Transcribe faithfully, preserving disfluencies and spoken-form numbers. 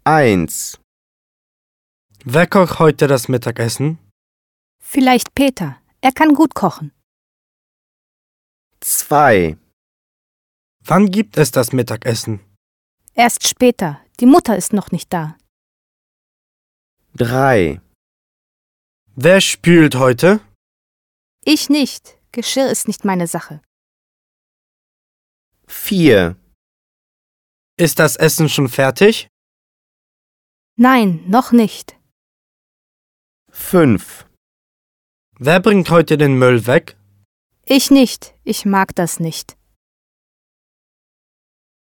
eins. Wer kocht heute das Mittagessen? Vielleicht Peter. Er kann gut kochen. zwei. Wann gibt es das Mittagessen? Erst später. Die Mutter ist noch nicht da. drei. Wer spült heute? Ich nicht. Geschirr ist nicht meine Sache. vier. Ist das Essen schon fertig? Nein, noch nicht. fünf. Wer bringt heute den Müll weg? Ich nicht. Ich mag das nicht.